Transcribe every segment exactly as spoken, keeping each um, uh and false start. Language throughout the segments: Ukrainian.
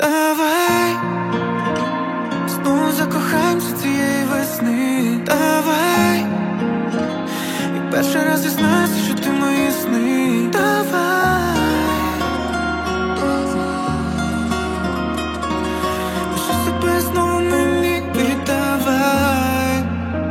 Давай знову закохаємося цієї весни. Давай, як перший раз дізнаюся, що ти мої сни. Давай, лише себе знову мені віддавай.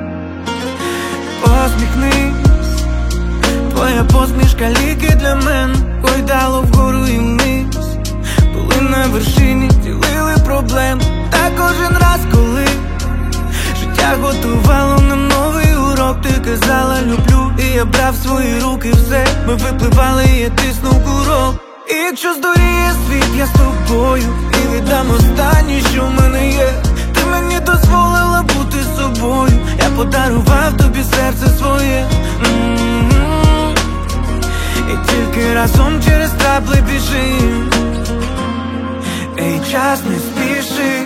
Посміхнись, твоя посмішка ліки для мене. Гойдало вгору і вниз, були на вершині, ділили проблем. Та кожен раз, коли життя готувало нам новий урок, ти казала люблю, і я брав в свої руки все. Ми випливали, і я тиснув курок. І якщо здуріє світ, я з тобою, і віддам останнє, що в мене є. Ти мені дозволила бути собою, я подарував тобі серце своє. М-м-м. І тільки разом через трапли біжим. Ей, час не спіши.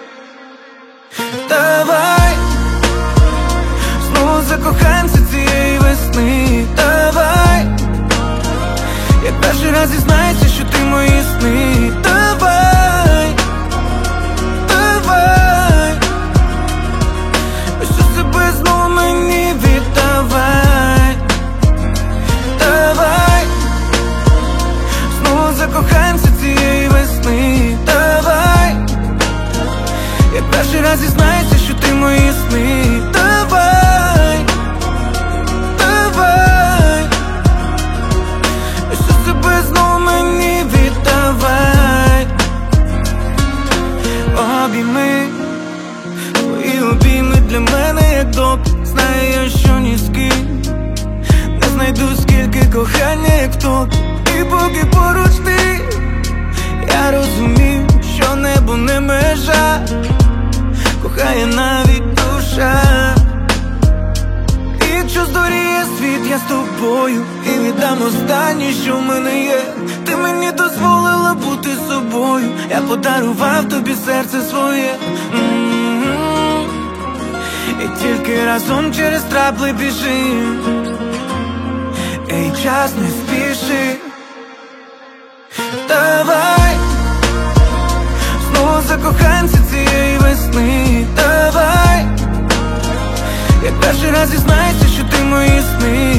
Давай знову закохаємося цієї весни. Давай, як перший раз дізнайся, що ти мої сни. Давай, давай, що себе знову мені віддавай. Давай знову закохаємося цієї весни. Давай, як перший раз дізнайся, що ти мої сни. Давай, давай, що себе знову мені віддавай. Обійми, твої обійми для мене як доктор. Знаю я, що ні з ким не знайду скільки кохання, як то. І поки поруч ти, я розумів, що небо не межа, кохає навіть душа. І якщо здуріє світ, я з тобою, і віддам останнє, що в мене є. Ти мені дозволила бути собою, я подарував тобі серце своє. М-м-м. І тільки разом через трапли біжим. Ей, час не спіши. Давай знову закохаємося цієї весни. Давай, як перший раз дізнайся, що ти мої сни.